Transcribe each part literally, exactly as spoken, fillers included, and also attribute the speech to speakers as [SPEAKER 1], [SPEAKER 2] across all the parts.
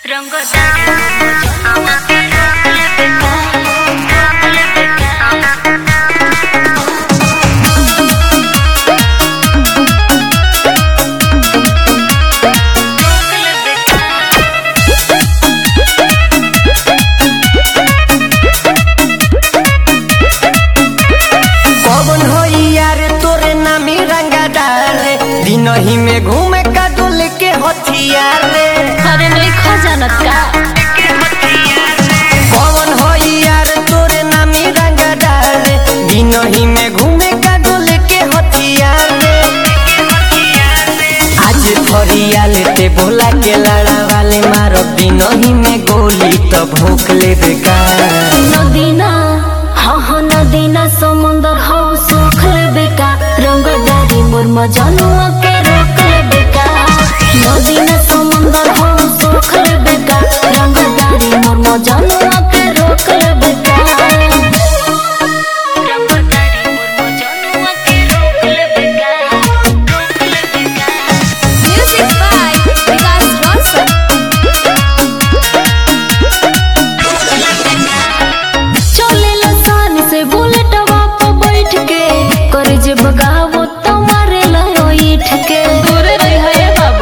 [SPEAKER 1] दिनही में घूमे का डोल के हथियार रे।
[SPEAKER 2] अरे नहीं खजानत का
[SPEAKER 1] कौन हो यार तोरे नामी रंगदार रे। दिनही में घूमे का डोल के हथियार रे। आज फरिया लेते बोला के लड़ा वाले मारो दिनही में गोली तो भूख ले बेकार।
[SPEAKER 2] नदीना हाँ हाँ नदीना समुंदर हो सुख ले बेका रंगदारी मोर मजनुआ के रोक ले बेका। नदीना समुंदर हो सुख ले बेका रंगदारी मोर मजनुआ के रोक ले बेका। रंगदारी मोर मजनुआ के रोक ले बेका रोक ले बेका। म्यूजिक बाय विकास रोशन। बगावो तुम्हारे लायो ईठ के दूर रह है बाबू।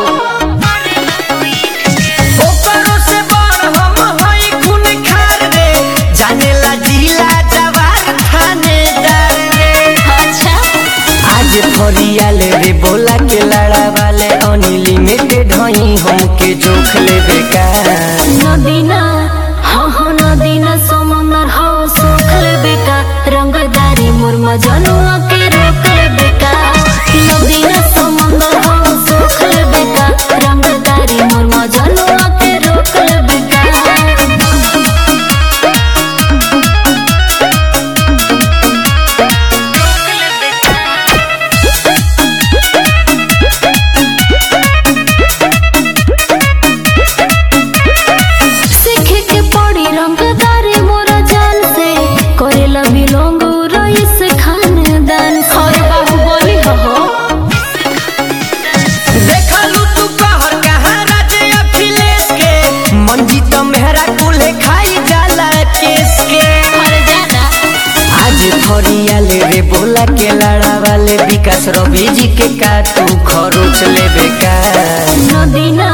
[SPEAKER 1] ओकरो से बड़ हम हई खून खार रे। जाने ला जिला जवार थानेदार रे।
[SPEAKER 2] अच्छा
[SPEAKER 1] आज फरिया ले रे बोला के लड़ा वाले अनलिमिटेड हई हमके जोख ले बेकार।
[SPEAKER 2] नदीना हाँ हाँ नदीना समुंदर हो सुख ले बेका रंगदारी मोर मजनुआ के रोक ले बेका। नदीना समुंदर हो सुख ले बेका रंगदारी मोर मजनुआ के रोक ले बेका।
[SPEAKER 1] फरिया ले रे बोला के लड़ा वाले विकास रवि जी के का तू खरोच ले बेकार।
[SPEAKER 2] नदीना